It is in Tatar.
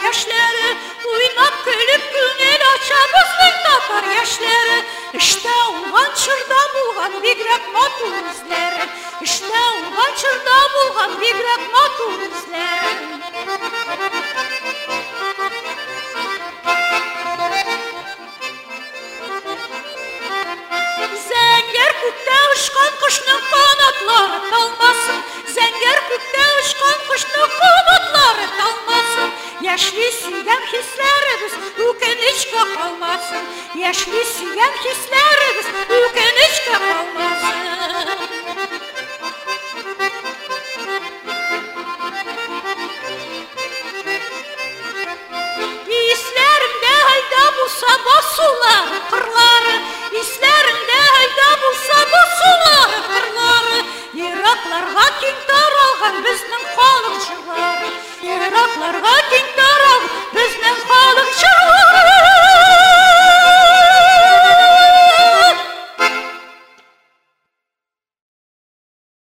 яшьләре, уйнап көлеп күңел ача безнең татар яшьләре. Эштә уңган чорда булган бигрәк матур үзләре, эштә уңган чорда булган бигрәк матур үзләре. Зәңгәр күктә очкан кошның канатлары талмасын, зәңгәр күктә очкан кошның канатлары талмасын. Яшьли сөйгән хисләребез үкенечкә калмасын, яшьли сөйгән хисләребез үкенечкә калмасын. Исләремдә һайда булса басулары кырлары, исләремдә һайда булса басулары кырлары. Еракларга киң таралган безнең халык җырлары, еракларга